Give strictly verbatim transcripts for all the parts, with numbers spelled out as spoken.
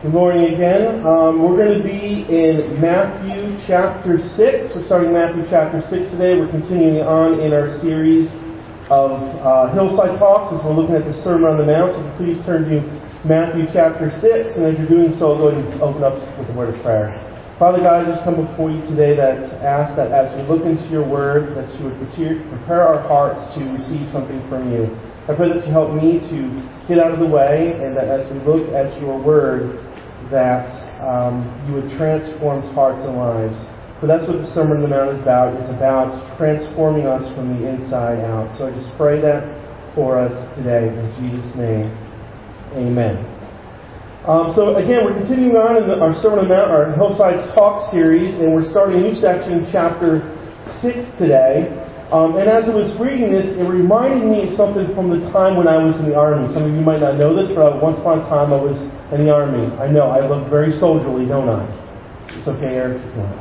Good morning again. Um, we're going to be in Matthew chapter six. We're starting Matthew chapter six today. We're continuing on in our series of uh, Hillside Talks as we're looking at the Sermon on the Mount. So please turn to Matthew chapter six, and as you're doing so, go ahead and open up with a word of prayer. Father God, I just come before you today that ask that as we look into your word, that you would prepare our hearts to receive something from you. I pray that you help me to get out of the way, and that as we look at your word, that um, you would transform hearts and lives. For that's what the Sermon on the Mount is about. It's about transforming us from the inside out. So I just pray that for us today. In Jesus' name, amen. Um, so again, we're continuing on in the, our Sermon on the Mount, our Hillsides Talk series, and we're starting a new section, chapter six today. Um, and as I was reading this, it reminded me of something from the time when I was in the Army. Some of you might not know this, but once upon a time I was in the Army. I know, I look very soldierly, don't I? It's okay, Eric.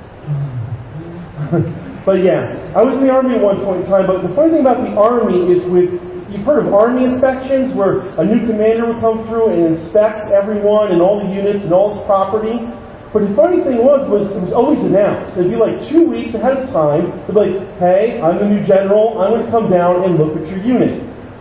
But yeah, I was in the Army at one point in time, but the funny thing about the Army is with, you've heard of Army inspections, where a new commander would come through and inspect everyone and all the units and all his property. But the funny thing was, was it was always announced. It'd be like two weeks ahead of time. They'd be like, hey, I'm the new general. I'm going to come down and look at your unit.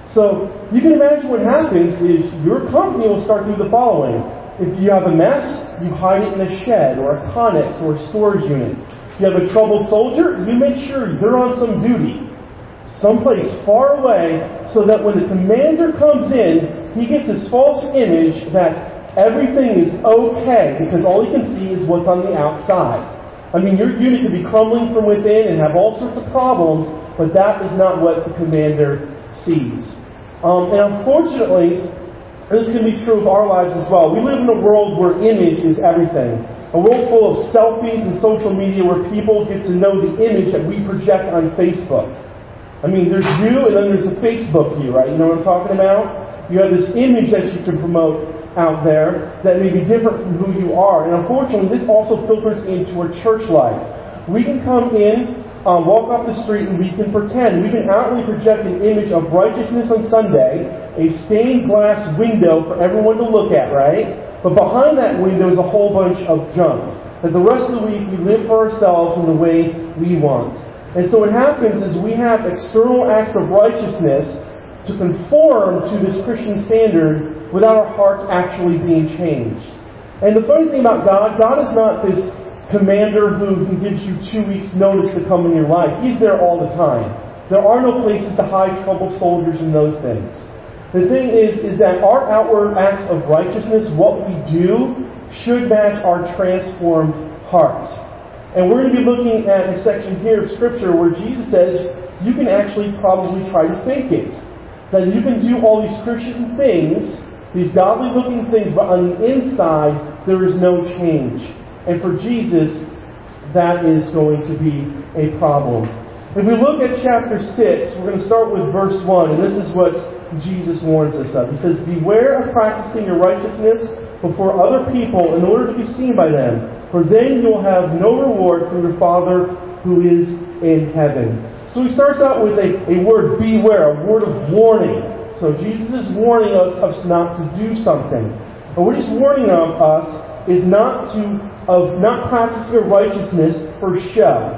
So you can imagine what happens is your company will start doing the following. If you have a mess, you hide it in a shed or a connex or a storage unit. If you have a troubled soldier, you make sure they're on some duty, someplace far away, so that when the commander comes in, he gets this false image that everything is okay, because all he can see is what's on the outside. I mean, your unit could be crumbling from within and have all sorts of problems, but that is not what the commander sees. Um, and unfortunately, this can be true of our lives as well. We live in a world where image is everything. A world full of selfies and social media where people get to know the image that we project on Facebook. I mean, there's you and then there's a Facebook you, right? You know what I'm talking about? You have this image that you can promote out there that may be different from who you are. And unfortunately, this also filters into our church life. We can come in, um, walk off the street, and we can pretend. We can outwardly project an image of righteousness on Sunday, a stained glass window for everyone to look at, right? But behind that window is a whole bunch of junk. That the rest of the week we live for ourselves in the way we want. And so what happens is we have external acts of righteousness to conform to this Christian standard without our hearts actually being changed. And the funny thing about God, God is not this commander who gives you two weeks' notice to come in your life. He's there all the time. There are no places to hide troubled soldiers and those things. The thing is, is that our outward acts of righteousness, what we do, should match our transformed heart. And we're going to be looking at a section here of Scripture where Jesus says you can actually probably try to fake it. That you can do all these Christian things, these godly-looking things, but on the inside, there is no change. And for Jesus, that is going to be a problem. If we look at chapter six, we're going to start with verse one, and this is what Jesus warns us of. He says, beware of practicing your righteousness before other people in order to be seen by them, for then you will have no reward from your Father who is in heaven. So he starts out with a, a word, beware, a word of warning. So Jesus is warning us of not to do something. But what he's warning of us is not to of not practicing your righteousness for show.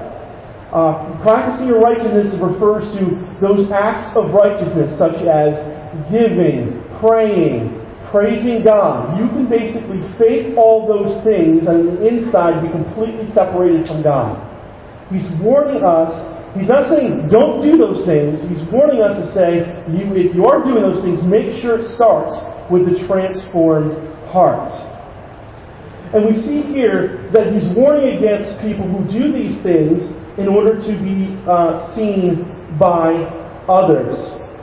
Uh, practicing your righteousness refers to those acts of righteousness such as giving, praying, praising God. You can basically fake all those things and on the inside be completely separated from God. He's warning us. He's not saying don't do those things. He's warning us to say, you, if you are doing those things, make sure it starts with the transformed heart. And we see here that he's warning against people who do these things in order to be uh, seen by others.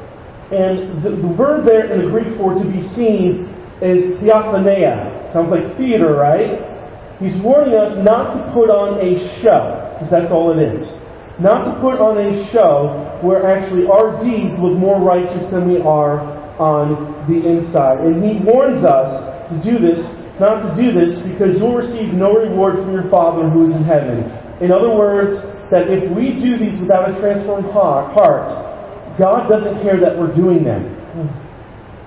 And the, the verb there in the Greek for to be seen is theophaneia. Sounds like theater, right? He's warning us not to put on a show, because that's all it is. Not to put on a show where actually our deeds look more righteous than we are on the inside. And he warns us to do this, not to do this, because you'll receive no reward from your Father who is in heaven. In other words, that if we do these without a transformed heart, God doesn't care that we're doing them.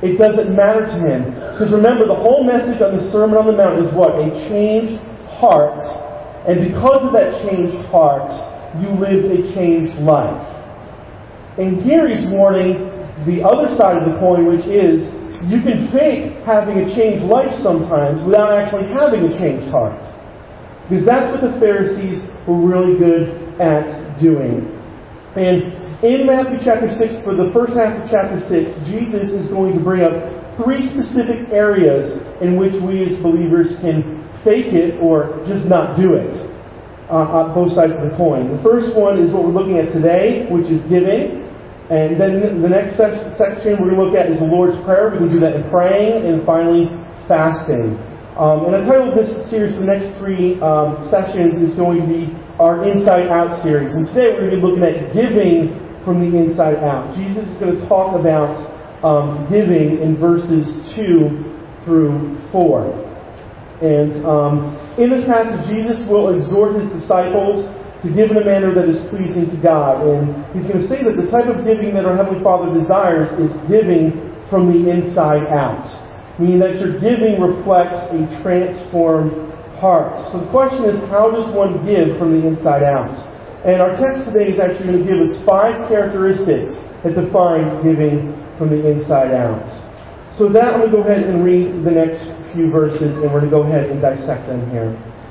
It doesn't matter to him. Because remember, the whole message on the Sermon on the Mount is what? A changed heart. And because of that changed heart, you lived a changed life. And here he's warning the other side of the coin, which is, you can fake having a changed life sometimes without actually having a changed heart. Because that's what the Pharisees were really good at doing. And in Matthew chapter six, for the first half of chapter six, Jesus is going to bring up three specific areas in which we as believers can fake it or just not do it. Uh, on both sides of the coin. The first one is what we're looking at today, which is giving. And then the next section we're going to look at is the Lord's Prayer. We can do that in praying. And finally, fasting. Um, and I titled this series, the next three um, sessions is going to be our Inside Out series. And today we're going to be looking at giving from the inside out. Jesus is going to talk about um, giving in verses two through four. And um, in this passage, Jesus will exhort his disciples to give in a manner that is pleasing to God. And he's going to say that the type of giving that our Heavenly Father desires is giving from the inside out. Meaning that your giving reflects a transformed heart. So the question is, how does one give from the inside out? And our text today is actually going to give us five characteristics that define giving from the inside out. So with that, I'm going to go ahead and read the next few verses, and we're going to go ahead and dissect them here.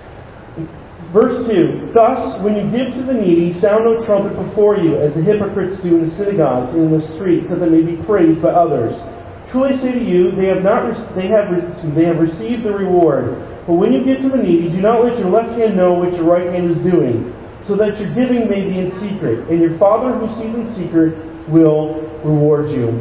Verse two, Thus, when you give to the needy, sound no trumpet before you, as the hypocrites do in the synagogues and in the streets, that they may be praised by others. Truly I say to you, they have not re- they have re- they have received the reward. But when you give to the needy, do not let your left hand know what your right hand is doing, so that your giving may be in secret, and your Father who sees in secret will reward you.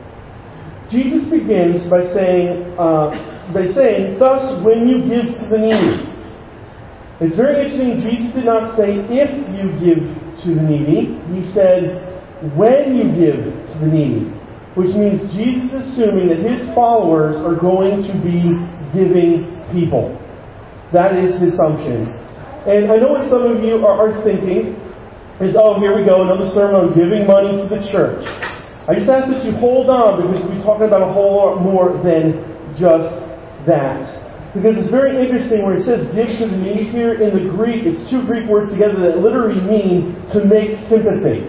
Jesus begins by saying, uh, by saying, Thus when you give to the needy. It's very interesting. Jesus did not say if you give to the needy. He said when you give to the needy. Which means Jesus is assuming that his followers are going to be giving people. That is his assumption. And I know what some of you are, are thinking is, oh, here we go, another sermon on giving money to the church. I just ask that you hold on, because we'll be talking about a whole lot more than just that. Because it's very interesting where it says give to the needy here. In the Greek, it's two Greek words together that literally mean to make sympathy.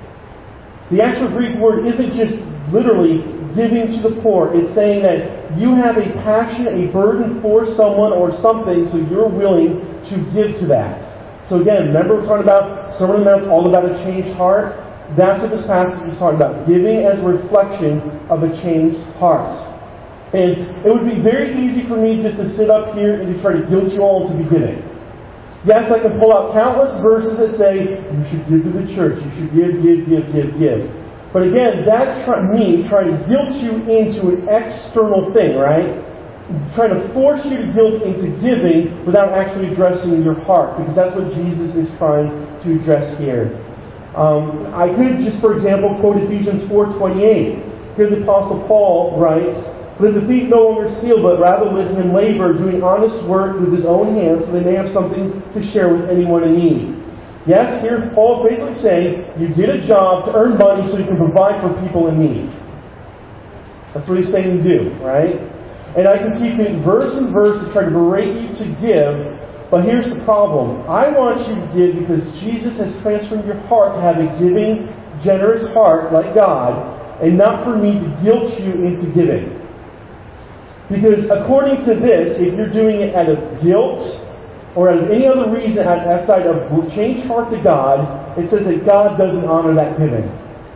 The actual Greek word isn't just literally giving to the poor. It's saying that you have a passion, a burden for someone or something, so you're willing to give to that. So again, remember we're talking about Sermon on the Mount, all about a changed heart. That's what this passage is talking about. Giving as a reflection of a changed heart. And it would be very easy for me just to sit up here and to try to guilt you all into be giving. Yes, I can pull out countless verses that say, you should give to the church, you should give, give, give, give, give. But again, that's try- me trying to guilt you into an external thing, right? Trying to force you to guilt into giving without actually addressing your heart, because that's what Jesus is trying to address here. Um, I could just, for example, quote Ephesians four twenty-eight. Here the Apostle Paul writes, Let the thief no longer steal, but rather let him labor, doing honest work with his own hands, so they may have something to share with anyone in need. Yes, here Paul is basically saying, you get a job to earn money so you can provide for people in need. That's what he's saying to do, right? And I can keep it verse and verse to try to berate you to give, but here's the problem. I want you to give because Jesus has transformed your heart to have a giving, generous heart like God, and not for me to guilt you into giving. Because according to this, if you're doing it out of guilt, or out of any other reason outside of changed heart to God, it says that God doesn't honor that giving.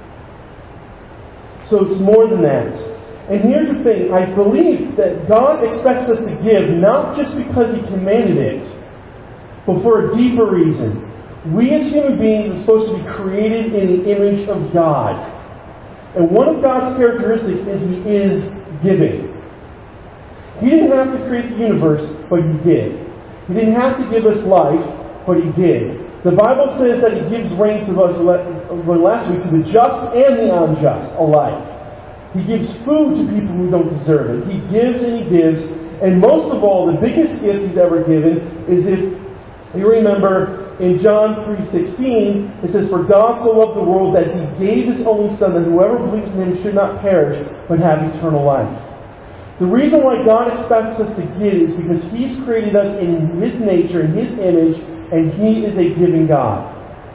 So it's more than that. And here's the thing, I believe that God expects us to give not just because He commanded it, but for a deeper reason. We as human beings are supposed to be created in the image of God. And one of God's characteristics is He is giving. He didn't have to create the universe, but He did. He didn't have to give us life, but He did. The Bible says that He gives rain to us, last week, to the just and the unjust alike. He gives food to people who don't deserve it. He gives and He gives. And most of all, the biggest gift He's ever given is, if you remember, in John three sixteen, it says, "For God so loved the world that He gave His only Son, that whoever believes in Him should not perish, but have eternal life." The reason why God expects us to give is because He's created us in His nature, in His image, and He is a giving God.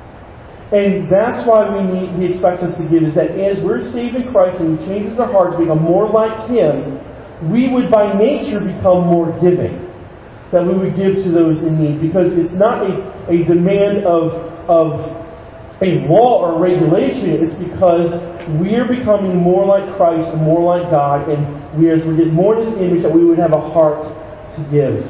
And that's why we need, He expects us to give, is that as we're saved in Christ and He changes our heart to become more like Him, we would by nature become more giving. That we would give to those in need. Because it's not a, a demand of, of a law or regulation. It's because we are becoming more like Christ and more like God. And we, as we get more in His image, that we would have a heart to give.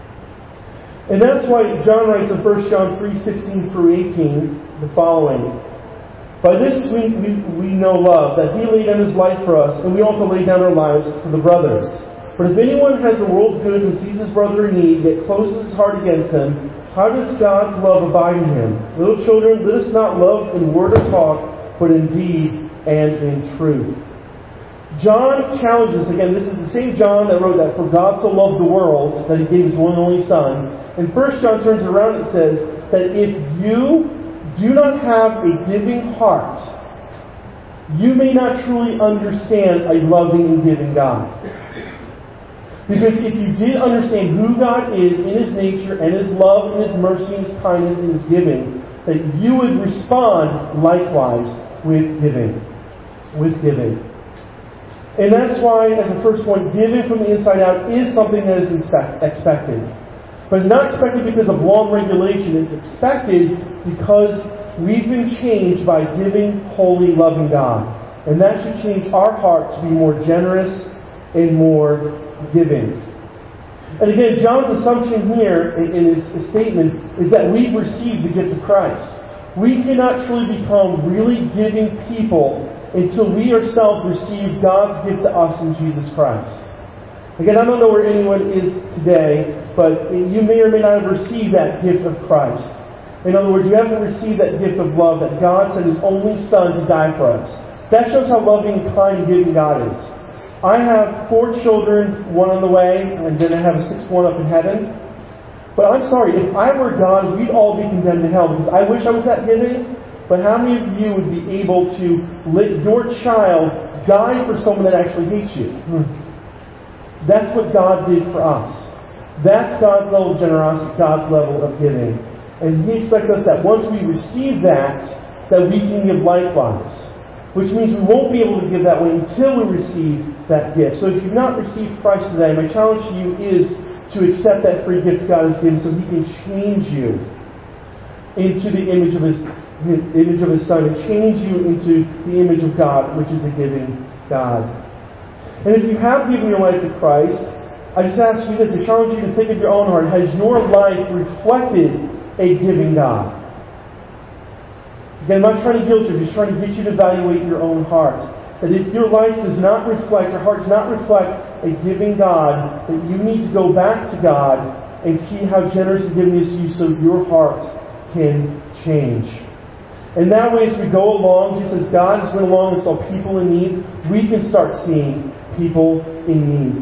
And that's why John writes in First John three sixteen through eighteen the following. "By this we, we, we know love, that He laid down His life for us, and we also lay down our lives for the brothers. But if anyone has the world's goods and sees his brother in need, yet closes his heart against him, how does God's love abide in him? Little children, let us not love in word or talk, but in deed and in truth." John challenges, again, this is the same John that wrote that, "For God so loved the world, that He gave His one and only Son." And First John turns around and says that if you do not have a giving heart, you may not truly understand a loving and giving God. Because if you did understand who God is in His nature and His love and His mercy and His kindness and His giving, that you would respond likewise with giving. With giving. And that's why, as a first point, giving from the inside out is something that is expected. But it's not expected because of law and regulation. It's expected because we've been changed by giving, holy, loving God. And that should change our heart to be more generous and more giving. And again, John's assumption here in, in his, his statement is that we've received the gift of Christ. We cannot truly become really giving people until we ourselves receive God's gift to us in Jesus Christ. Again, I don't know where anyone is today, but you may or may not have received that gift of Christ. In other words, you haven't received that gift of love that God sent His only Son to die for us. That shows how loving and kind and giving God is. I have four children, one on the way, and then I have a sixth one up in heaven. But I'm sorry, if I were God, we'd all be condemned to hell, because I wish I was that giving. But how many of you would be able to let your child die for someone that actually hates you? That's what God did for us. That's God's level of generosity, God's level of giving. And He expects us that once we receive that, that we can give likewise. Which means we won't be able to give that way until we receive that gift. So if you've not received Christ today, my challenge to you is to accept that free gift God has given so He can change you into the image of His, His image of His Son, and change you into the image of God, which is a giving God. And if you have given your life to Christ, I just ask you this, I challenge you to think of your own heart. Has your life reflected a giving God? Again, I'm not trying to guilt you, I'm just trying to get you to evaluate your own heart. That if your life does not reflect, your heart does not reflect a giving God, that you need to go back to God and see how generous and giving is to you so your heart can change. And that way, as we go along, just as God has went along and saw people in need, we can start seeing people in need.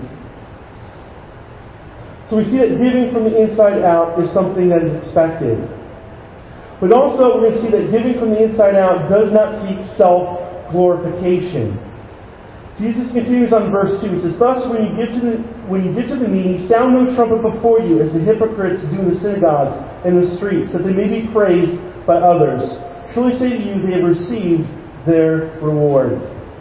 So we see that giving from the inside out is something that is expected. But also, we're going to see that giving from the inside out does not seek self-glorification. Jesus continues on verse two. He says, "Thus, when you give to the when you give to the needy, sound no trumpet before you, as the hypocrites do in the synagogues and the streets, that they may be praised by others. Truly say to you, they have received their reward."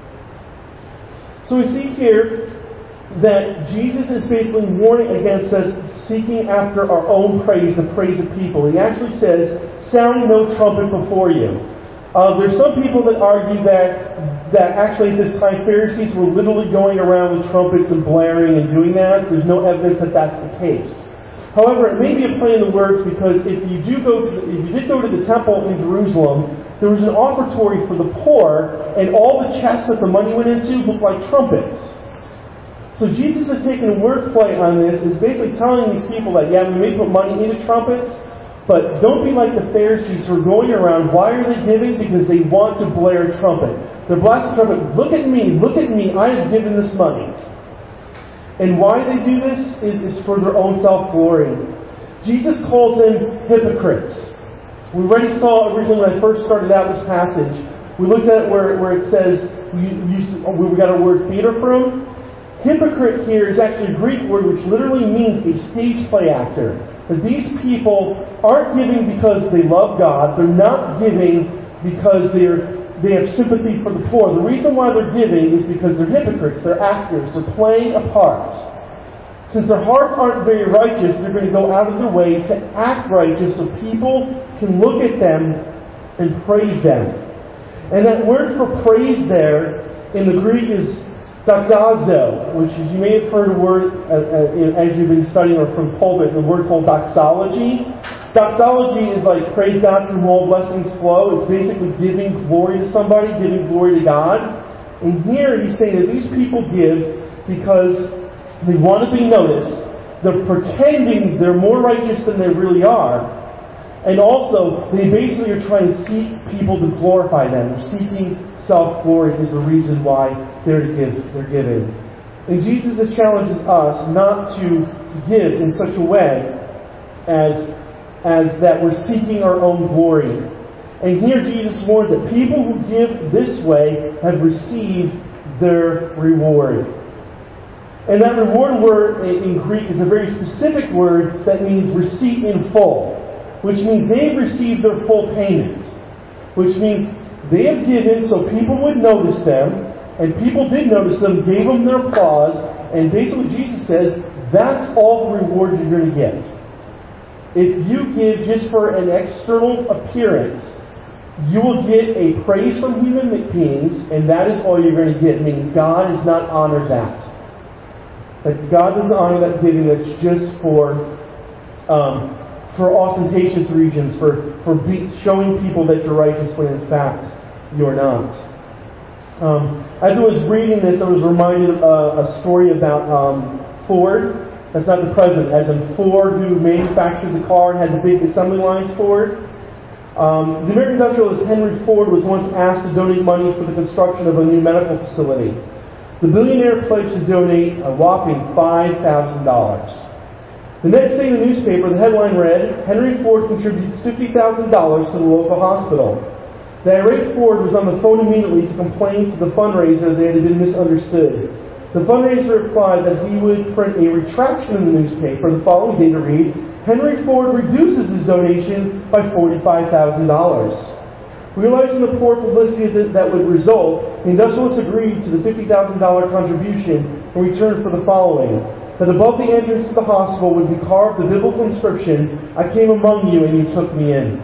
So we see here that Jesus is basically warning against us seeking after our own praise, the praise of people. He actually says, sound no trumpet before you. Uh, there's some people that argue that that actually at this time Pharisees were literally going around with trumpets and blaring and doing that. There's no evidence that that's the case. However, it may be a play in the words, because if you do go to the, if you did go to the temple in Jerusalem, there was an offertory for the poor, and all the chests that the money went into looked like trumpets. So Jesus is taking a wordplay on this, is basically telling these people that, yeah, we may put money into trumpets, but don't be like the Pharisees who are going around. Why are they giving? Because they want to blare a trumpet. They're blasting a trumpet. Look at me, look at me, I have given this money. And why they do this is, is for their own self-glory. Jesus calls them hypocrites. We already saw originally when I first started out this passage, we looked at where, where it says, we, used, we got our word theater from. Hypocrite here is actually a Greek word which literally means a stage play actor. That these people aren't giving because they love God. They're not giving because they're they have sympathy for the poor. The reason why they're giving is because they're hypocrites. They're actors. They're playing a part. Since their hearts aren't very righteous, they're going to go out of their way to act righteous so people can look at them and praise them. And that word for praise there in the Greek is doxazo, which is, you may have heard a word uh, uh, as you've been studying or from pulpit, the word called doxology. Doxology is like praise God from whom all blessings flow. It's basically giving glory to somebody, giving glory to God. And here he's saying that these people give because they want to be noticed. They're pretending they're more righteous than they really are. And also, they basically are trying to seek people to glorify them. They're seeking self-glory is the reason why they're to give, they're giving. And Jesus challenges us not to give in such a way as, as that we're seeking our own glory. And here Jesus warns that people who give this way have received their reward. And that reward word in Greek is a very specific word that means receipt in full, which means they've received their full payment, which means they have given so people would notice them, and people did notice them, gave them their applause, and basically Jesus says, that's all the reward you're going to get. If you give just for an external appearance, you will get a praise from human beings, and that is all you're going to get, meaning God has not honored that. That God doesn't honor that giving that's just for um, for ostentatious reasons, for, for be, showing people that you're righteous when in fact you're not. Um, as I was reading this, I was reminded of uh, a story about um, Ford. That's not the president, as in Ford, who manufactured the car and had the big assembly lines for it. Um, the American industrialist Henry Ford was once asked to donate money for the construction of a new medical facility. The billionaire pledged to donate a whopping five thousand dollars. The next day in the newspaper, the headline read, Henry Ford contributes fifty thousand dollars to the local hospital. The irate Ford was on the phone immediately to complain to the fundraiser that they had been misunderstood. The fundraiser replied that he would print a retraction in the newspaper the following day to read, Henry Ford reduces his donation by forty-five thousand dollars. Realizing the poor publicity that, that would result, the industrialists agreed to the fifty thousand dollars contribution in return for the following. That above the entrance to the hospital would be carved the biblical inscription, I came among you and you took me in.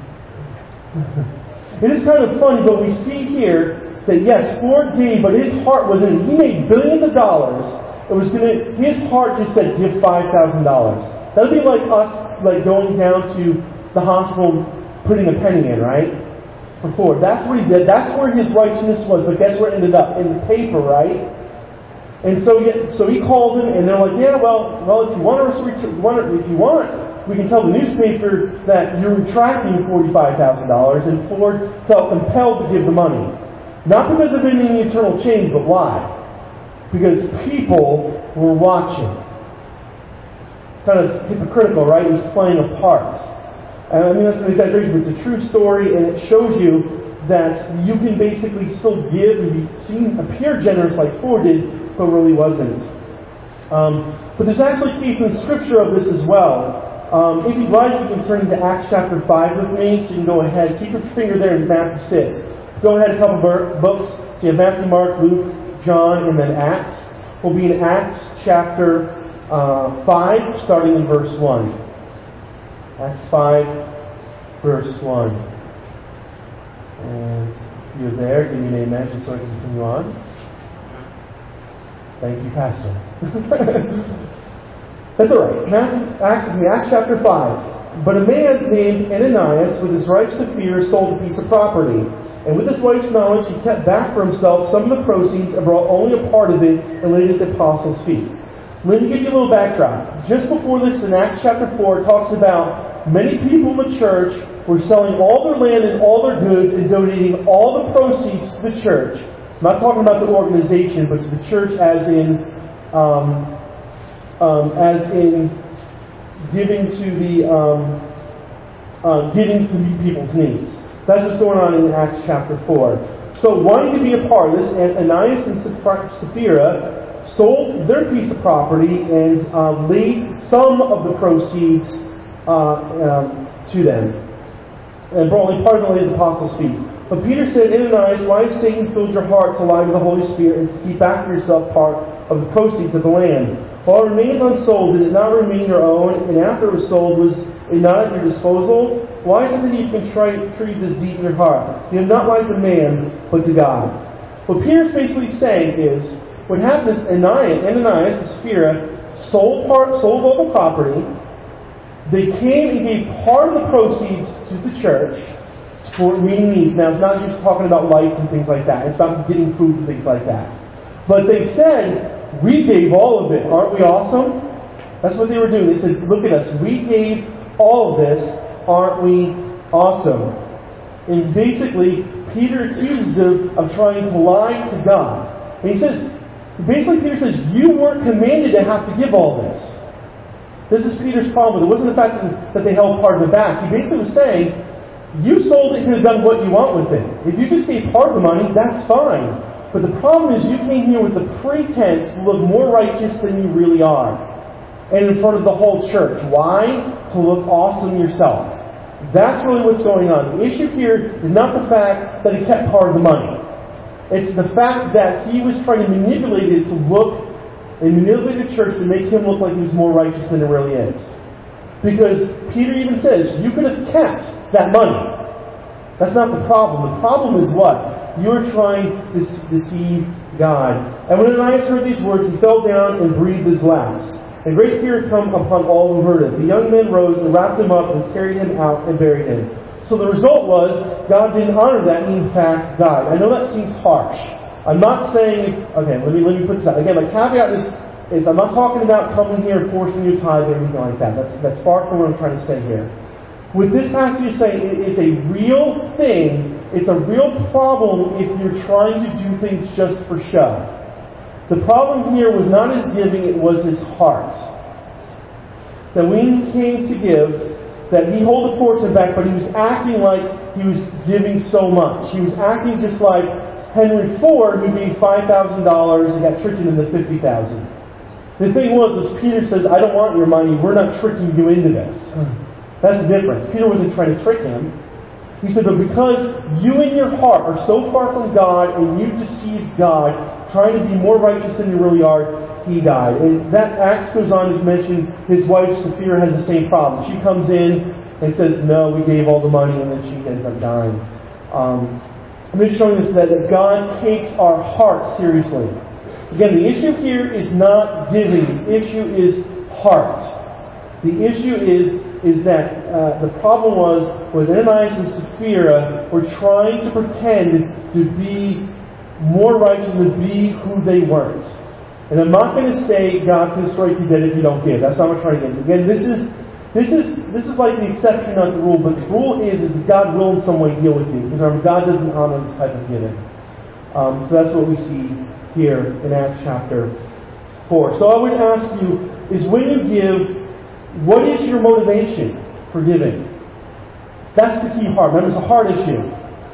It is kind of funny, but we see here that yes, Ford gave, but his heart was in it. He made billions of dollars. It was gonna, his heart just said, give five thousand dollars. That would be like us like going down to the hospital putting a penny in, right? For Ford. That's what he did. That's where his righteousness was. But guess where it ended up? In the paper, right? And so, so he called him, and they're like, "Yeah, well, well, if you want us, if you want, we can tell the newspaper that you're retracting forty-five thousand dollars." And Ford felt compelled to give the money, not because of any eternal change, but why? Because people were watching. It's kind of hypocritical, right? He's playing a part. And I mean, that's an exaggeration, but it's a true story, and it shows you that you can basically still give and be seen, appear generous like Ford did, but really wasn't. Um, but there's actually a case in Scripture of this as well. Um, if you'd like, you can turn to Acts chapter five with me, so you can go ahead. Keep your finger there in Matthew six. Go ahead, a couple of books. So you have Matthew, Mark, Luke, John, and then Acts. We'll be in Acts chapter uh, five, starting in verse one. Acts five, verse one. And if you're there, give me an amen just so I can continue on. Thank you, Pastor. That's all right. Matthew, Acts, Acts chapter five. But a man named Ananias, with his wife's fear, sold a piece of property. And with his wife's knowledge, he kept back for himself some of the proceeds and brought only a part of it and laid it at the apostles' feet. Let me give you a little backdrop. Just before this, in Acts chapter four, it talks about many people in the church were selling all their land and all their goods and donating all the proceeds to the church. I'm not talking about the organization, but to the church as in um, um, as in giving to the um, uh, giving to meet people's needs. That's what's going on in Acts chapter four. So wanting to be a part of this, Ananias and Sapphira sold their piece of property and uh, laid some of the proceeds uh, um, to them. And brought only part of it laid at the apostles' feet. But Peter said, Ananias, why has Satan filled your heart to lie to the Holy Spirit and to keep back for yourself part of the proceeds of the land? While it remains unsold, did it not remain your own? And after it was sold, was it not at your disposal? Why is it that you can try treat this deep in your heart? You have not lied to man, but to God. What Peter's basically saying is, what happened is Ananias, Ananias and Sapphira sold part, sold all the property. They came and gave part of the proceeds to the church for meeting needs. Now, it's not just talking about lights and things like that. It's about getting food and things like that. But they said, we gave all of it. Aren't we awesome? That's what they were doing. They said, look at us. We gave all of this. Aren't we awesome? And basically, Peter accuses them of trying to lie to God. And he says, basically Peter says, you weren't commanded to have to give all this. This is Peter's problem with it. It wasn't the fact that they held part of it back. He basically was saying, you sold it, you could have done what you want with it. If you just gave part of the money, that's fine. But the problem is you came here with the pretense to look more righteous than you really are. And in front of the whole church. Why? To look awesome yourself. That's really what's going on. The issue here is not the fact that he kept part of the money. It's the fact that he was trying to manipulate it to look and manipulate the church to make him look like he was more righteous than it really is. Because Peter even says, you could have kept that money. That's not the problem. The problem is what? You are trying to deceive God. And when Ananias heard these words, he fell down and breathed his last. And great fear had come upon all who heard it. The young men rose and wrapped him up and carried him out and buried him. So the result was, God didn't honor that, and he in fact died. I know that seems harsh. I'm not saying, okay, let me let me put this out. Again, my caveat is, is I'm not talking about coming here and forcing you to tithe or anything like that. That's that's far from what I'm trying to say here. What this passage is saying, it is a real thing. It's a real problem if you're trying to do things just for show. The problem here was not his giving, it was his heart. That when he came to give, that he held the portion back, but he was acting like he was giving so much. He was acting just like Henry Ford, who gave five thousand dollars and got tricked into fifty thousand dollars. The thing was, was Peter says, I don't want your money, we're not tricking you into this. That's the difference. Peter wasn't trying to trick him. He said, but because you in your heart are so far from God and you deceived God, trying to be more righteous than you really are, he died. And that Acts goes on to mention his wife Sapphira has the same problem. She comes in and says, no, we gave all the money, and then she ends up dying. Um, I'm just showing us that, that God takes our heart seriously. Again, the issue here is not giving. The issue is heart. The issue is is that uh, the problem was was Ananias and Sapphira were trying to pretend to be more righteous and to be who they weren't. And I'm not going to say God's going to strike you dead if you don't give. That's not what I'm trying to get. Again, this is this is this is like the exception, not the rule. But the rule is is that God will in some way deal with you, because remember, God doesn't honor this type of giving. Um, so that's what we see here in Acts chapter four. So I would ask you: is when you give, what is your motivation for giving? That's the key part. Remember, it's a heart issue.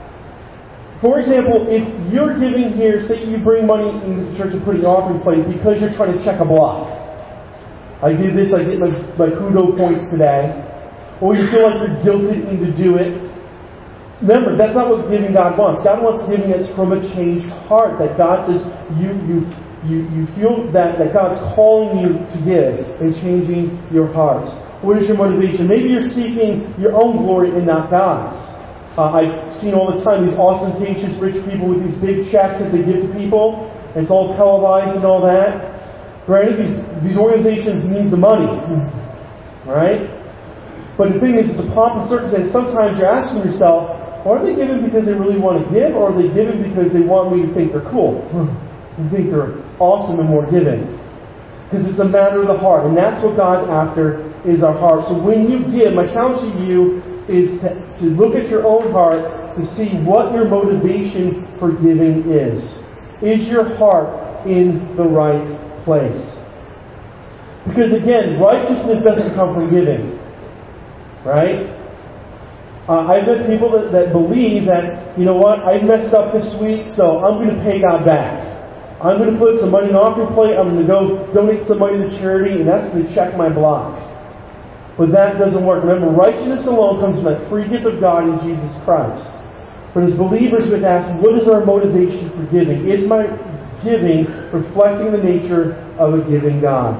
For example, if you're giving here, say you bring money into the church and put it in the offering plate because you're trying to check a block. I did this, I get my, my kudo points today. Or you feel like you're guilted into do it. Remember, that's not what giving God wants. God wants giving us from a changed heart. That God says, you you you, you feel that, that God's calling you to give and changing your heart. What is your motivation? Maybe you're seeking your own glory and not God's. Uh, I've seen all the time these ostentatious rich people with these big checks that they give to people. And it's all televised and all that. Granted, these, these organizations need the money. Right? But the thing is, the pomp and circumstance, sometimes you're asking yourself, are they giving because they really want to give, or are they giving because they want me to think they're cool? They think they're awesome and more giving. Because it's a matter of the heart. And that's what God's after, is our heart. So when you give, my challenge to you is to, to look at your own heart to see what your motivation for giving is. Is your heart in the right place? Because again, righteousness doesn't come from giving. Right? Uh, I've met people that, that believe that, you know what, I messed up this week, so I'm going to pay God back. I'm going to put some money in the offering plate, I'm going to go donate some money to charity, and that's going to check my block. But that doesn't work. Remember, righteousness alone comes from that free gift of God in Jesus Christ. But as believers, we have to ask, what is our motivation for giving? Is my giving reflecting the nature of a giving God?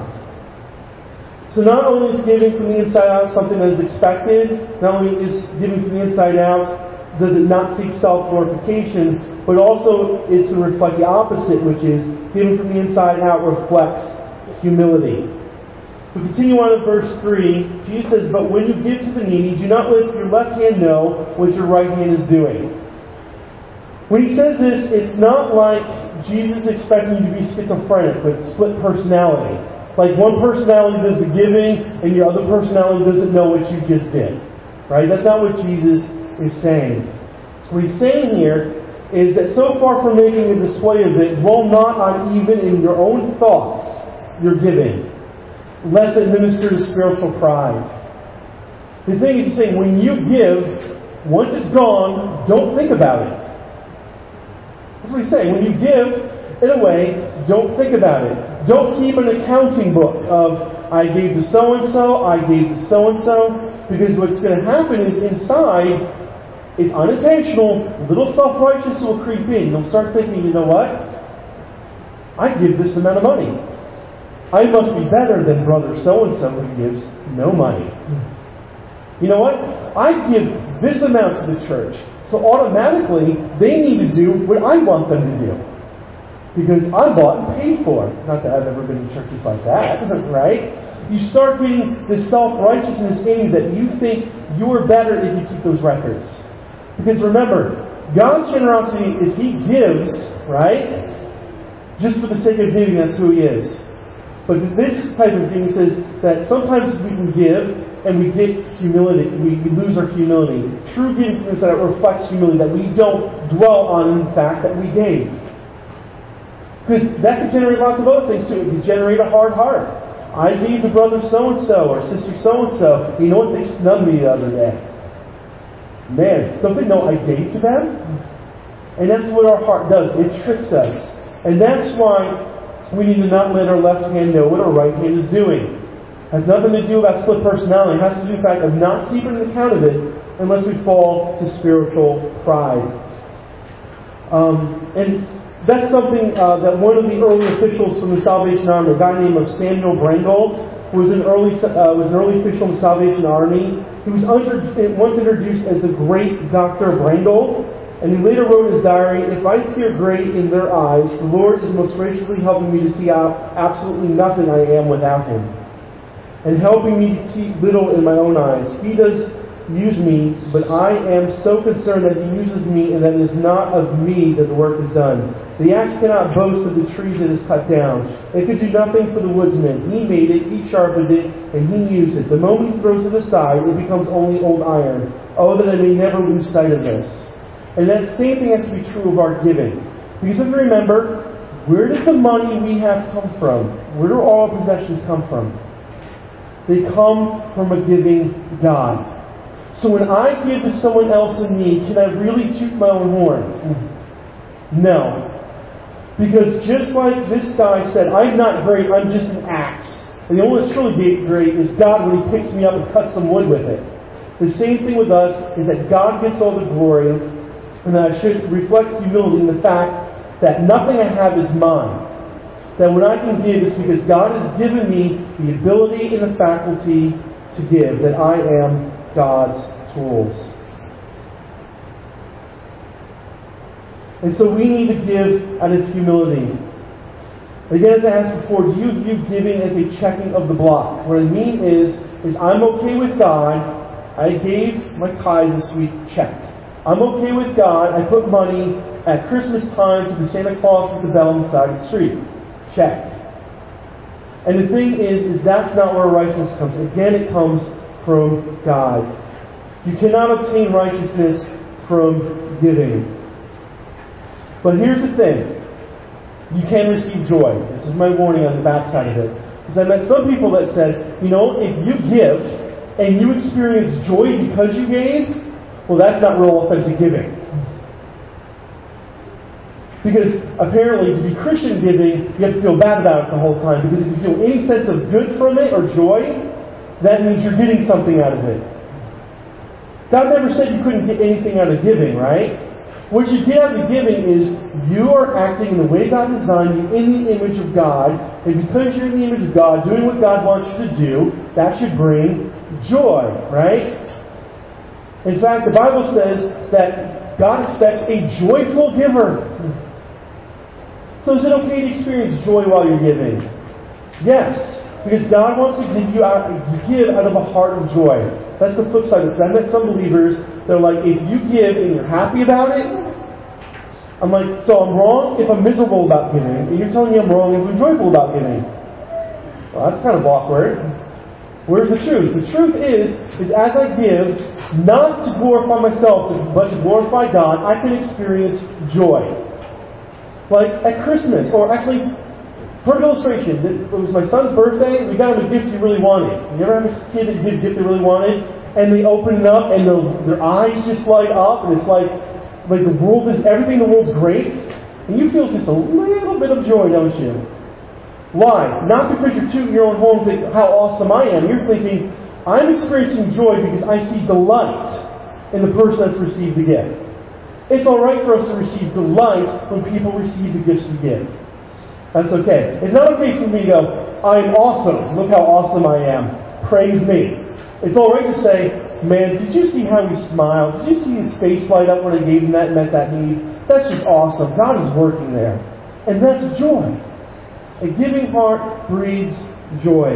So not only is giving from the inside out something that is expected, not only is giving from the inside out, does it not seek self-glorification, but also it's to reflect the opposite, which is giving from the inside out reflects humility. We continue on in verse three. Jesus says, "But when you give to the needy, do not let your left hand know what your right hand is doing." When he says this, it's not like Jesus expecting you to be schizophrenic with split personality. Like one personality does the giving and your other personality doesn't know what you just did. Right? That's not what Jesus is saying. What he's saying here is that so far from making a display of it, dwell not on even in your own thoughts your giving, lest it minister to spiritual pride. The thing is saying, when you give, once it's gone, don't think about it. That's what he's saying. When you give it away, don't think about it. Don't keep an accounting book of, I gave to so-and-so, I gave to so-and-so, because what's going to happen is inside, it's unintentional, little self-righteousness will creep in. You'll start thinking, you know what? I give this amount of money. I must be better than brother so-and-so who gives no money. You know what? I give this amount to the church, so automatically they need to do what I want them to do. Because I'm bought and paid for. Not that I've ever been in churches like that, right? You start getting this self-righteousness in you that you think you're better if you keep those records. Because remember, God's generosity is He gives, right? Just for the sake of giving, that's who He is. But this type of thing says that sometimes we can give and we get humility, we, we lose our humility. True giving is that it reflects humility, that we don't dwell on the fact that we gave. Because that could generate lots of other things too. It could generate a hard heart. I gave to brother so-and-so or sister so-and-so. You know what? They snubbed me the other day. Man, don't they know I gave to them? And that's what our heart does. It tricks us. And that's why we need to not let our left hand know what our right hand is doing. It has nothing to do about split personality. It has to do with the fact of not keeping an account of it unless we fall to spiritual pride. Um, and That's something uh, that one of the early officials from the Salvation Army, a guy named Samuel Brangle, who was an early uh, was an early official in the Salvation Army. He was under, once introduced as the great Doctor Brangle, and he later wrote in his diary, "If I appear great in their eyes, the Lord is most graciously helping me to see out absolutely nothing I am without Him, and helping me to keep little in my own eyes. He does use me, but I am so concerned that He uses me and that it is not of me that the work is done. The axe cannot boast of the trees it has cut down. It could do nothing for the woodsman. He made it, He sharpened it, and He used it. The moment He throws it aside, it becomes only old iron. Oh, that I may never lose sight of this." And that same thing has to be true of our giving. Because if you remember, where did the money we have come from? Where do all our possessions come from? They come from a giving God. So when I give to someone else in need, can I really toot my own horn? No. Because just like this guy said, I'm not great, I'm just an axe. And the only one that's truly great is God when He picks me up and cuts some wood with it. The same thing with us is that God gets all the glory, and that I should reflect humility in the fact that nothing I have is mine. That what I can give is because God has given me the ability and the faculty to give, that I am God's tools. And so we need to give out of humility. Again, as I asked before, do you view giving as a checking of the block? What I mean is, is I'm okay with God. I gave my tithe this week, check. I'm okay with God. I put money at Christmas time to the Santa Claus with the bell on the side of the street. Check. And the thing is, is that's not where righteousness comes. Again, it comes from God. You cannot obtain righteousness from giving. But here's the thing. You can receive joy. This is my warning on the backside of it. Because I met some people that said, you know, if you give and you experience joy because you gave, Well, that's not real authentic giving. Because apparently to be Christian giving, you have to feel bad about it the whole time. Because if you feel any sense of good from it or joy, that means you're getting something out of it. God never said you couldn't get anything out of giving, right? What you get out of giving is you are acting in the way God designed you in the image of God. And because you're in the image of God, doing what God wants you to do, that should bring joy, right? In fact, the Bible says that God expects a joyful giver. So is it okay to experience joy while you're giving? Yes, because God wants to give you out, give out of a heart of joy. That's the flip side of it. I've met some believers that are like, if you give and you're happy about it, I'm like, so I'm wrong if I'm miserable about giving, and you're telling me I'm wrong if I'm joyful about giving. Well, that's kind of awkward. Where's the truth? The truth is, is as I give, not to glorify myself, but to glorify God, I can experience joy. Like at Christmas, or actually, perfect illustration. It was my son's birthday. We got him a gift he really wanted. You ever have a kid that did a gift they really wanted, and they open it up, and the, their eyes just light up, and it's like, like the world is everything. In the world's great, and you feel just a little bit of joy, don't you? Why? Not because you're tooting your own horn and think how awesome I am. You're thinking, I'm experiencing joy because I see delight in the person that's received the gift. It's all right for us to receive delight when people receive the gifts we give. That's okay. It's not okay for me to go, I'm awesome. Look how awesome I am. Praise me. It's all right to say, man, did you see how he smiled? Did you see his face light up when I gave him that and met that need? That's just awesome. God is working there. And that's joy. A giving heart breeds joy.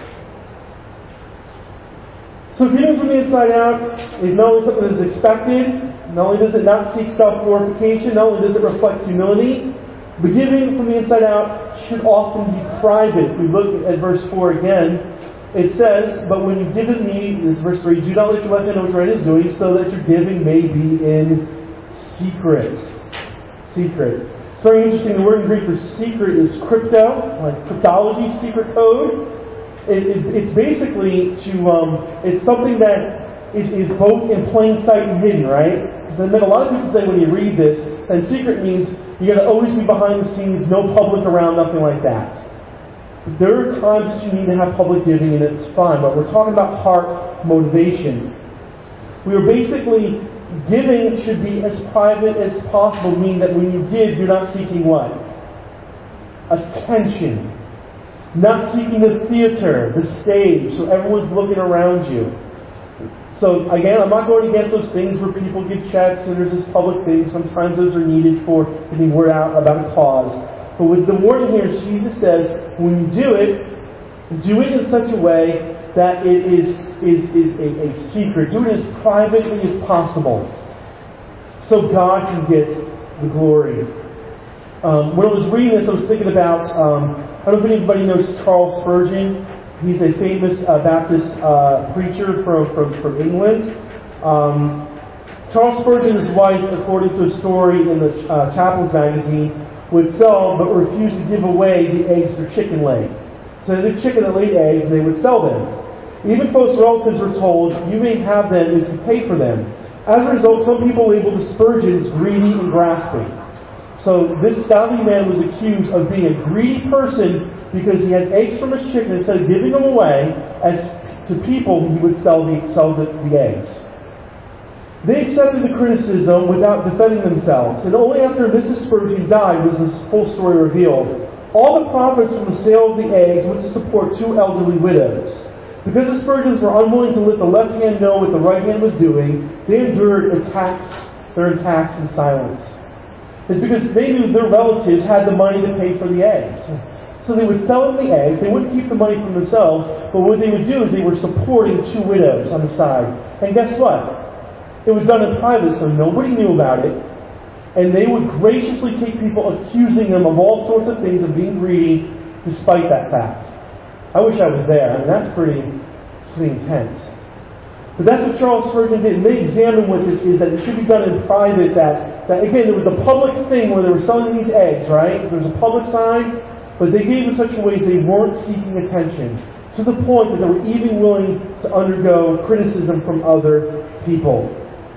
So giving from the inside out is not only something that is expected, not only does it not seek self-glorification, not only does it reflect humility, but giving from the inside out should often be private. If we look at verse four again, it says, but when you give in need, this is verse three, do not let your left hand know what your right hand is doing, so that your giving may be in secret. Secret. It's very interesting. The word in Greek for secret is crypto, like cryptology, secret code. It, it, it's basically to, um, it's something that is, is both in plain sight and hidden, right? Because I met a lot of people say when you read this, and secret means you got to always be behind the scenes, no public around, nothing like that. But there are times that you need to have public giving, and it's fine. But we're talking about heart motivation. We are basically giving should be as private as possible, meaning that when you give, you're not seeking what? Attention. Not seeking the theater, the stage, so everyone's looking around you. So again, I'm not going against those things where people give checks and there's this public thing. Sometimes those are needed for getting word out about a cause. But with the warning here, Jesus says, when you do it, do it in such a way that it is, is, is a, a secret. Do it as privately as possible, so God can get the glory. Um, when I was reading this, I was thinking about, um, I don't know if anybody knows Charles Spurgeon. He's a famous uh, Baptist uh, preacher from, from, from England. Um, Charles Spurgeon and his wife, according to a story in the uh, Chaplain's magazine, would sell but refuse to give away the eggs their chicken laid. So they had a chicken that laid eggs and they would sell them. Even close relatives were told, you may have them if you pay for them. As a result, some people labeled the Spurgeons greedy and grasping. So this godly man was accused of being a greedy person because he had eggs from his chicken. Instead of giving them away as to people, he would sell the, sell the, the eggs. They accepted the criticism without defending themselves, and only after Missus Spurgeon died was this full story revealed. All the profits from the sale of the eggs went to support two elderly widows. Because the Spurgeons were unwilling to let the left hand know what the right hand was doing, they endured attacks, their attacks in silence. It's because they knew their relatives had the money to pay for the eggs. So they would sell them the eggs, they wouldn't keep the money for themselves, but what they would do is they were supporting two widows on the side. And guess what? It was done in private, so nobody knew about it. And they would graciously take people accusing them of all sorts of things of being greedy, despite that fact. I wish I was there. I mean, that's pretty, pretty intense. But that's what Charles Spurgeon did. And they examined what this is, that it should be done in private, that, that again, there was a public thing where they were selling these eggs, right? There was a public sign, but they gave in such a way as they weren't seeking attention, to the point that they were even willing to undergo criticism from other people.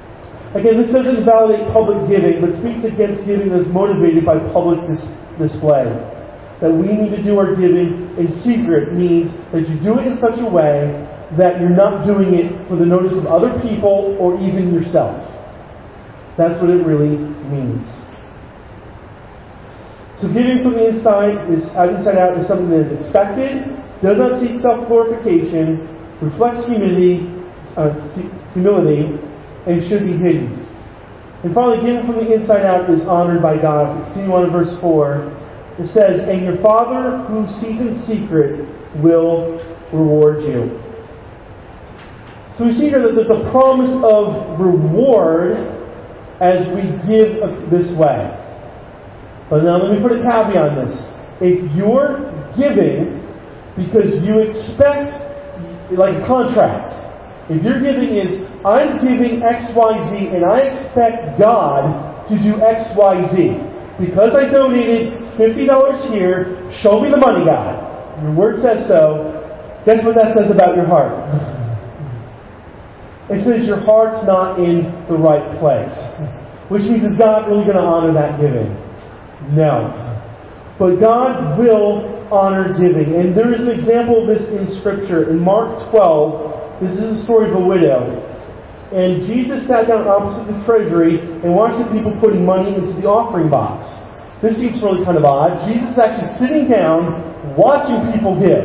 Again, this doesn't validate public giving, but speaks against giving that's motivated by public dis- display. That we need to do our giving in secret means that you do it in such a way that you're not doing it for the notice of other people or even yourself. That's what it really means. So giving from the inside is inside out is something that is expected, does not seek self-glorification, reflects humility, uh, humility, and should be hidden. And finally, giving from the inside out is honored by God. If we continue on in verse four, it says, "And your Father who sees in secret will reward you." So we see here that there's a promise of reward as we give this way. But now let me put a caveat on this. If you're giving because you expect, like a contract, if your giving is, I'm giving X Y Z and I expect God to do X Y Z. Because I donated fifty dollars here, show me the money, God. Your word says so. Guess what that says about your heart? It says your heart's not in the right place. Which means, is God really going to honor that giving? No. But God will honor giving. And there is an example of this in Scripture. In Mark twelve, this is a story of a widow. And Jesus sat down opposite the treasury and watched the people putting money into the offering box. This seems really kind of odd. Jesus is actually sitting down, watching people give.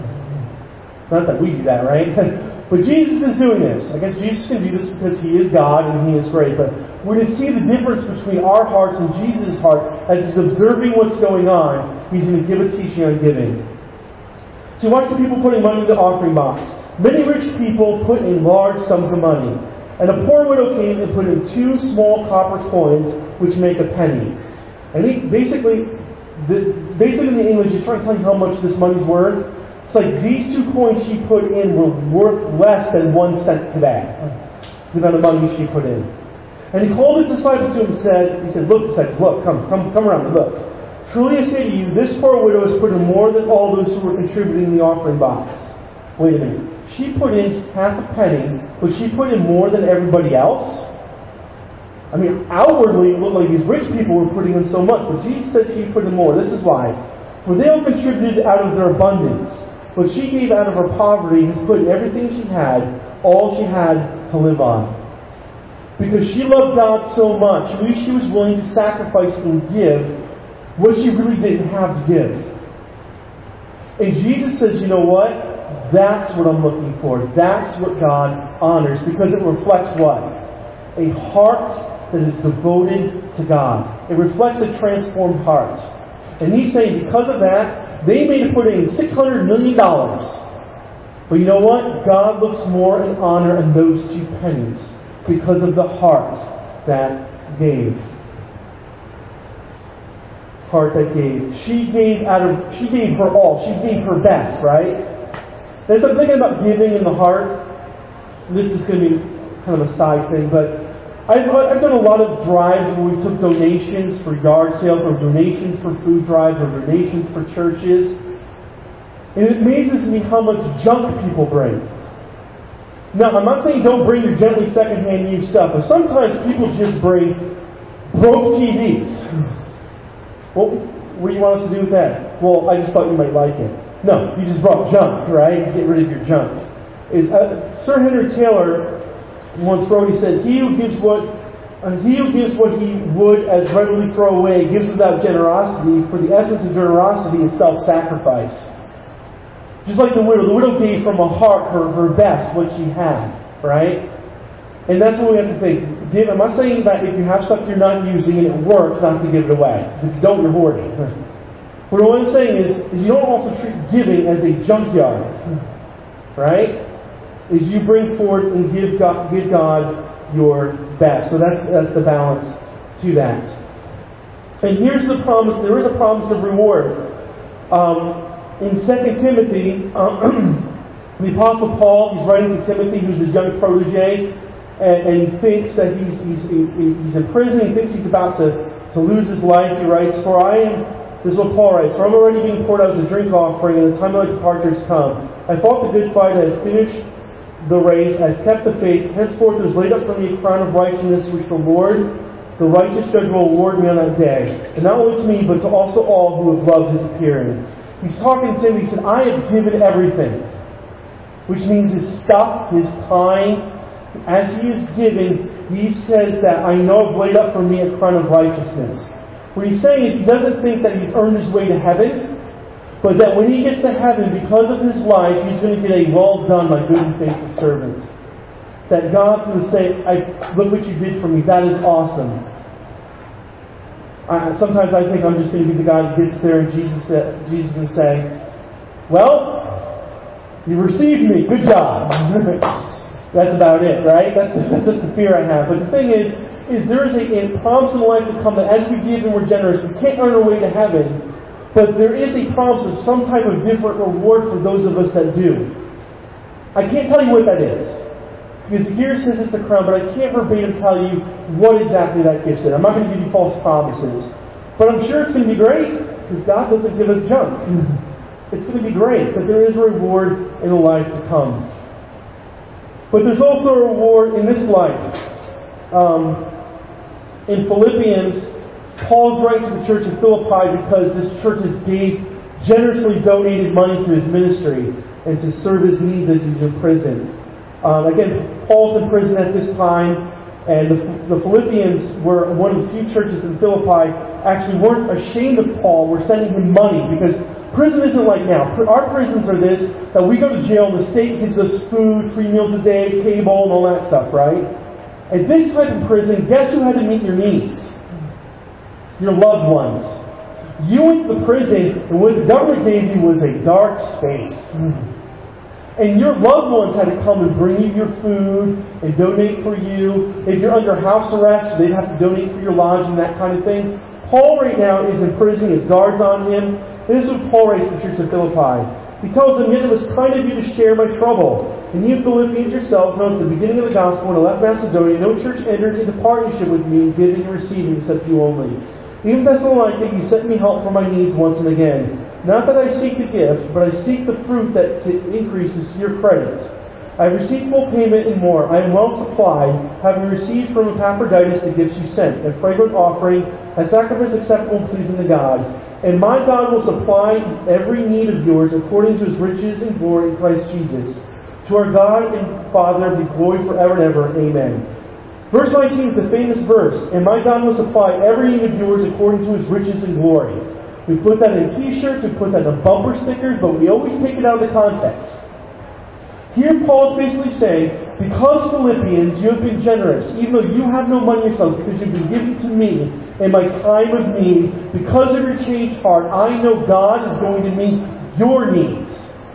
Not that we do that, right? But Jesus is doing this. I guess Jesus can do this because He is God and He is great. But we're going to see the difference between our hearts and Jesus' heart as He's observing what's going on. He's going to give a teaching on giving. So He watched the people putting money in the offering box. Many rich people put in large sums of money. And a poor widow came and put in two small copper coins, which make a penny. And he basically, the, basically in the English, he's trying to tell you how much this money's worth. It's like these two coins she put in were worth less than one cent today. It's the amount of money she put in. And He called His disciples to Him and said, He said, look, disciples, look, come, come, come around and look. Truly I say to you, this poor widow has put in more than all those who were contributing in the offering box. Wait a minute. She put in half a penny, but she put in more than everybody else? I mean, outwardly it looked like these rich people were putting in so much, but Jesus said she put in more. This is why. For they all contributed out of their abundance, but she gave out of her poverty and has put in everything she had, all she had to live on. Because she loved God so much, she was willing to sacrifice and give what she really didn't have to give. And Jesus says, you know what? That's what I'm looking for. That's what God honors, because it reflects what? A heart that is devoted to God. It reflects a transformed heart. And He's saying because of that, they may have put in six hundred million dollars. But you know what? God looks more in honor in those two pennies because of the heart that gave. Heart that gave. She gave out of she gave her all. She gave her best, right? As I'm thinking about giving in the heart, this is going to be kind of a side thing, but I've, I've done a lot of drives where we took donations for yard sales, or donations for food drives, or donations for churches. And it amazes me how much junk people bring. Now, I'm not saying don't bring your gently secondhand used stuff, but sometimes people just bring broke T Vs. Well, what do you want us to do with that? Well, I just thought you might like it. No, you just brought junk, right? Get rid of your junk. Is uh, Sir Henry Taylor once wrote, he said, "He who gives what uh, he who gives what he would as readily throw away gives without generosity, for the essence of generosity is self-sacrifice." Just like the widow, the widow gave from a heart her, her best, what she had, right? And that's what we have to think. Give. I'm not saying that if you have stuff you're not using and it works, not to give it away. Because if you don't, you're hoarding. But what I'm saying is, is you don't also treat giving as a junkyard, right? Is you bring forward and give God, give God your best. So that's that's the balance to that. And here's the promise. There is a promise of reward. Um, in Second Timothy, um, the Apostle Paul, he's writing to Timothy, who's his young protege, and, and he thinks that he's he's he's in prison. He thinks he's about to, to lose his life. He writes, "For I am." This is what Paul writes. "For I'm already being poured out as a drink offering, and the time of my departure has come. I fought the good fight, I have finished the race, I've kept the faith. Henceforth there is laid up for me a crown of righteousness, which the Lord, the righteous judge, will award me on that day. And not only to me, but to also all who have loved his appearing. He's talking to him. He said, I have given everything. Which means his stuff, his time. As he is giving, he says that I know I've laid up for me a crown of righteousness. What he's saying is he doesn't think that he's earned his way to heaven, but that when he gets to heaven, because of his life, he's going to get a well done, my good and faithful servant. That God's going to say, I, look what you did for me. That is awesome. I, sometimes I think I'm just going to be the guy that gets there and Jesus, Jesus is going to say, well, you received me. Good job. That's about it, right? That's just, that's just the fear I have. But the thing is, is there is a, a promise in life to come that as we give and we're generous, we can't earn our way to heaven, but there is a promise of some type of different reward for those of us that do. I can't tell you what that is. Because here it says it's a crown, but I can't verbatim tell you what exactly that gives it. I'm not going to give you false promises. But I'm sure it's going to be great, because God doesn't give us junk. It's going to be great, that there is a reward in the life to come. But there's also a reward in this life. Um, in Philippians, Paul's writing to the church of Philippi because this church has gave, generously donated money to his ministry and to serve his needs as he's in prison. Um, again, Paul's in prison at this time, and the, the Philippians were one of the few churches in Philippi actually weren't ashamed of Paul, were sending him money, because prison isn't like now. Our prisons are this, that we go to jail and the state gives us food, three meals a day, cable, and all that stuff, right? At this type of prison, guess who had to meet your needs? Your loved ones. You went to the prison, and what the government gave you was a dark space. And your loved ones had to come and bring you your food and donate for you. If you're under house arrest, they'd have to donate for your lodging, that kind of thing. Paul right now is in prison, his guards on him. This is what Paul writes to the church of Philippi. He tells them, yet it was kind of you to share my trouble. And you Philippians yourselves know at the beginning of the gospel, when I left Macedonia, no church entered into partnership with me in giving and receiving except you only. Even Thessalonica, you sent me help for my needs once and again. Not that I seek the gift, but I seek the fruit that increases to your credit. I have received full payment and more. I am well supplied, having received from Epaphroditus the gifts you sent, a fragrant offering, a sacrifice acceptable and pleasing to God. And my God will supply every need of yours according to his riches and glory in Christ Jesus. To our God and Father be glory forever and ever. Amen. Verse nineteen is the famous verse. And my God will supply every need of yours according to his riches and glory. We put that in t-shirts, we put that in bumper stickers, but we always take it out of the context. Here Paul's basically saying, because Philippians, you have been generous, even though you have no money yourselves, because you've been giving to me in my time of need, because of your changed heart, I know God is going to meet your needs.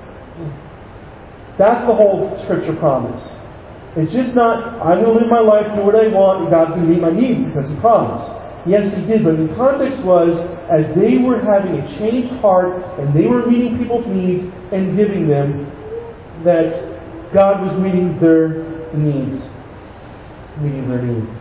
That's the whole Scripture promise. It's just not, I'm going to live my life, do what I want, and God's going to meet my needs because He promised. Yes, He did, but the context was, as they were having a changed heart, and they were meeting people's needs and giving them, that God was meeting their needs. Meeting their needs.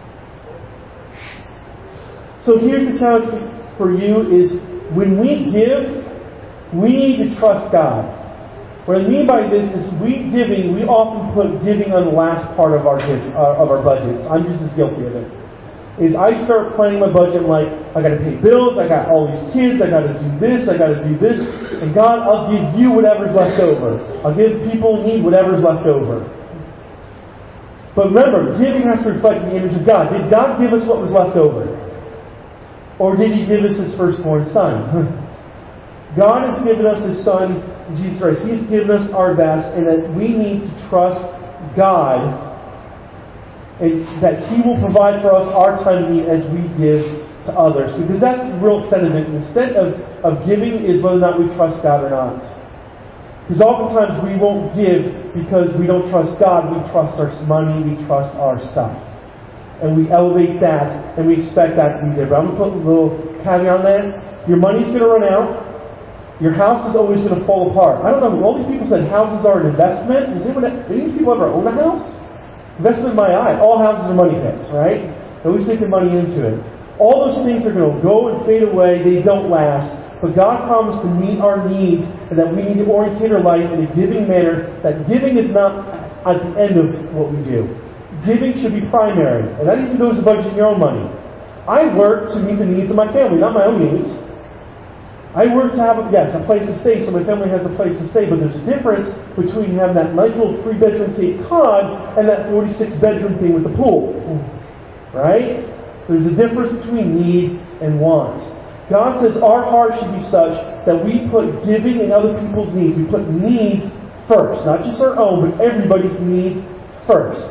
So here's the challenge for you is, when we give, we need to trust God. What I mean by this is, we giving, we often put giving on the last part of our uh, of our budgets. I'm just as guilty of it. Is I start planning my budget like, I got to pay bills, I got all these kids, I got to do this, I got to do this, and God, I'll give you whatever's left over. I'll give people in need whatever's left over. But remember, giving has to reflect the image of God. Did God give us what was left over? Or did He give us His firstborn Son? God has given us His Son, Jesus Christ. He's given us our best, and that we need to trust God, and that He will provide for us our time of need as we give to others. Because that's the real extent of it. The extent of, of giving is whether or not we trust God or not. Because oftentimes we won't give because we don't trust God. We trust our money, we trust our stuff. And we elevate that, and we expect that to be there. But I'm going to put a little caveat on that. Your money's going to run out. Your house is always going to fall apart. I don't know, all these people said houses are an investment. Does anyone, do these people ever own a house? Investment in my eye. All houses are money pits, right? Always taking money into it. All those things are going to go and fade away. They don't last. But God promised to meet our needs, and that we need to orientate our life in a giving manner. That giving is not at the end of what we do. Giving should be primary, and that even goes to budgeting your own money. I work to meet the needs of my family, not my own needs. I work to have, a, yes, a place to stay, so my family has a place to stay, but there's a difference between having that nice little three-bedroom Cape Cod and that forty-six bedroom thing with the pool. Right? There's a difference between need and want. God says our heart should be such that we put giving in other people's needs. We put needs first, not just our own, but everybody's needs first.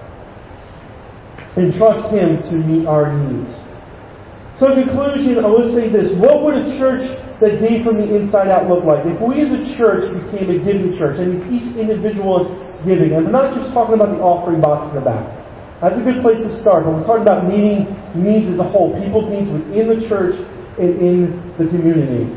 And trust Him to meet our needs. So in conclusion, I will say this. What would a church that gave from the inside out look like? If we as a church became a giving church, that means each individual is giving. And we're not just talking about the offering box in the back. That's a good place to start. But we're talking about meeting needs as a whole. People's needs within the church and in the community.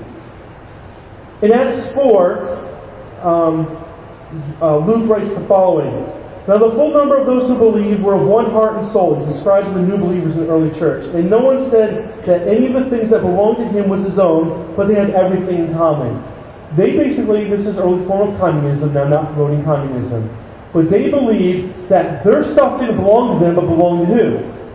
In Acts four, um, uh, Luke writes the following. Now the full number of those who believed were of one heart and soul. He describes the new believers in the early church. And no one said that any of the things that belonged to him was his own, but they had everything in common. They basically, this is early form of communism, now I'm not promoting communism, but they believed that their stuff didn't belong to them, but belonged to who?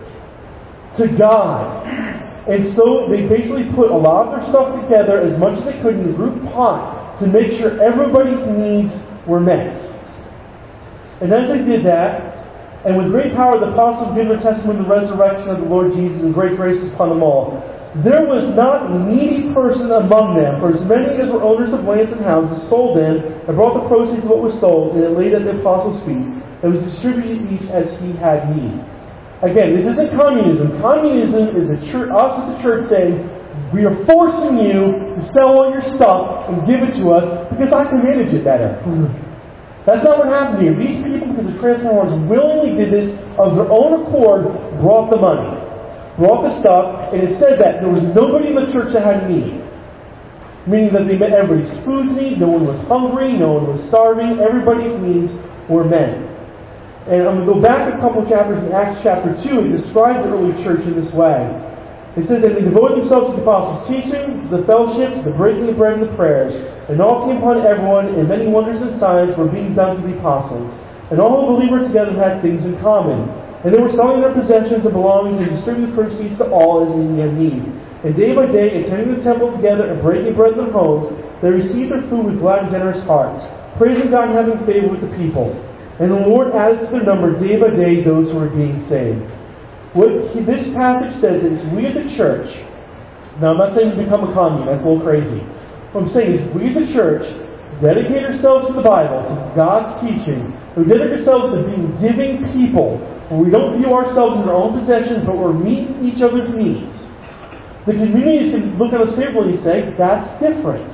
To God. And so they basically put a lot of their stuff together as much as they could in a group pot to make sure everybody's needs were met. And as they did that, and with great power the apostles gave their testimony of the resurrection of the Lord Jesus and great grace upon them all. There was not a needy person among them, for as many as were owners of lands and houses sold them and brought the proceeds of what was sold and it laid at the apostles' feet. It was distributed each as he had need. Again, this isn't communism. Communism is a church, us as a church saying, we are forcing you to sell all your stuff and give it to us because I can manage it better. That's not what happened here. These people, because the Transformers willingly did this of their own accord, brought the money, brought the stuff, and it said that there was nobody in the church that had need. Meaning that they met everybody's food need, no one was hungry, no one was starving, everybody's needs were met. And I'm going to go back a couple chapters in Acts chapter two and describe the early church in this way. It says that they devoted themselves to the apostles' teaching, to the fellowship, the breaking of bread, and the prayers. And all came upon everyone, and many wonders and signs were being done to the apostles. And all who believed were together had things in common. And they were selling their possessions and belongings and distributing the proceeds to all as any had need. And day by day, attending the temple together and breaking bread in their homes, they received their food with glad and generous hearts, praising God and having favor with the people. And the Lord added to their number day by day those who were being saved. What he, this passage says is, we as a church, now I'm not saying we become a commune, that's a little crazy. What I'm saying is, we as a church dedicate ourselves to the Bible, to God's teaching. We dedicate ourselves to being giving people, where we don't view ourselves as our own possessions, but we're meeting each other's needs. The communities can look at us favorably and say, that's different.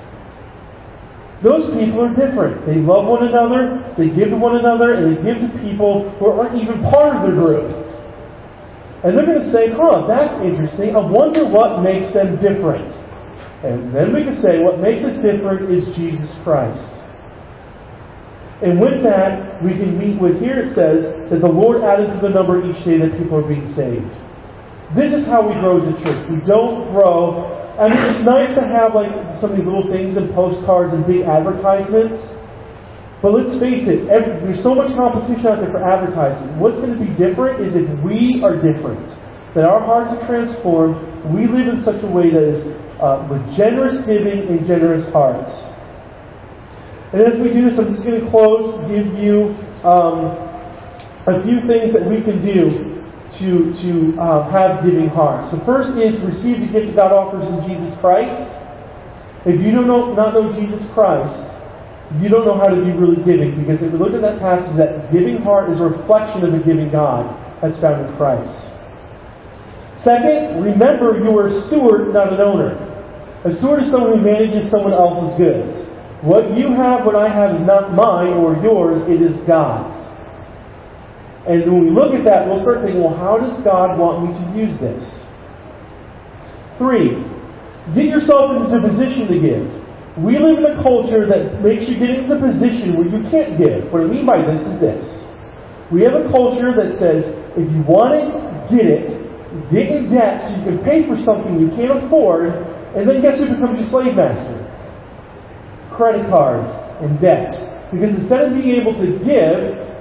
Those people are different. They love one another, they give to one another, and they give to people who aren't even part of their group. And they're going to say, huh, that's interesting. I wonder what makes them different. And then we can say, what makes us different is Jesus Christ. And with that, we can meet with, here it says, that the Lord added to the number each day that people are being saved. This is how we grow as a church. We don't grow. I mean, it's nice to have like some of these little things and postcards and big advertisements. But let's face it, every, there's so much competition out there for advertising. What's going to be different is if we are different. That our hearts are transformed. We live in such a way that is uh, with generous giving and generous hearts. And as we do this, I'm just going to close, give you um, a few things that we can do to, to uh, have giving hearts. The first is receive the gift that God offers in Jesus Christ. If you do not know Jesus Christ, you don't know how to be really giving, because if you look at that passage, that giving heart is a reflection of a giving God that's found in Christ. Second, remember you are a steward, not an owner. A steward is someone who manages someone else's goods. What you have, what I have, is not mine or yours, it is God's. And when we look at that, we'll start thinking, well, how does God want me to use this? Three, get yourself into a position to give. We live in a culture that makes you get into a position where you can't give. What I mean by this is this. We have a culture that says, if you want it, get it. Get in debt so you can pay for something you can't afford, and then guess who becomes your slave master? Credit cards and debt. Because instead of being able to give,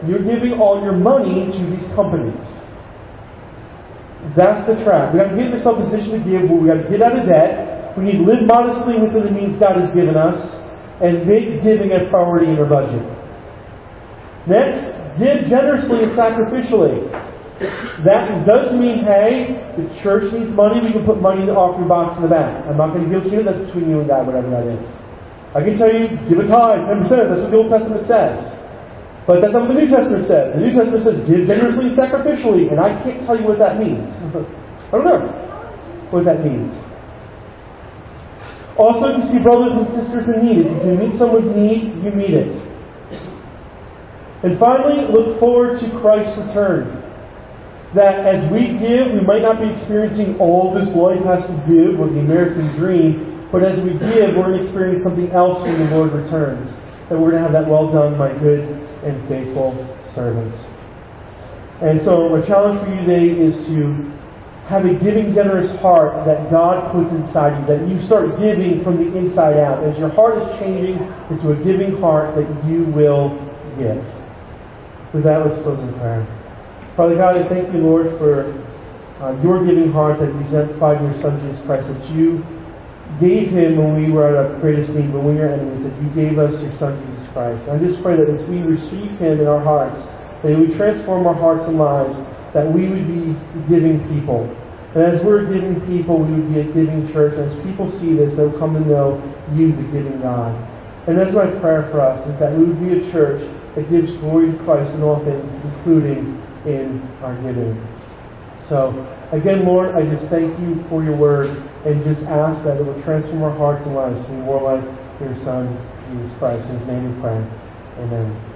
you're giving all your money to these companies. That's the trap. We got to get yourself in a position to give where we got to get out of debt. We need to live modestly within the means God has given us and make giving a priority in our budget. Next, give generously and sacrificially. That does mean, hey, the church needs money, we can put money in the offering box in the back. I'm not going to guilt you, that's between you and God, whatever that is. I can tell you, give a tithe, ten percent, that's what the Old Testament says. But that's not what the New Testament says. The New Testament says, give generously and sacrificially, and I can't tell you what that means. I don't know what that means. Also, if you see brothers and sisters in need, if you meet someone's need, you meet it. And finally, look forward to Christ's return. That as we give, we might not be experiencing all this life has to give, or the American dream, but as we give, we're going to experience something else when the Lord returns. That we're going to have that well done, my good and faithful servants. And so my challenge for you today is to have a giving, generous heart that God puts inside you, that you start giving from the inside out. As your heart is changing into a giving heart, that you will give. With that, let's close in prayer. Father God, I thank you, Lord, for uh, your giving heart that you exemplified in your Son, Jesus Christ, that you gave him when we were at our greatest need, when we were enemies, that you gave us your Son, Jesus Christ. I just pray that as we receive him in our hearts, that he would transform our hearts and lives, that we would be giving people. And as we're giving people, we would be a giving church. And as people see this, they'll come to know you, the giving God. And that's my prayer for us, is that we would be a church that gives glory to Christ in all things, including in our giving. So, again, Lord, I just thank you for your word and just ask that it will transform our hearts and lives to be more like your Son, Jesus Christ. In his name we pray. Amen.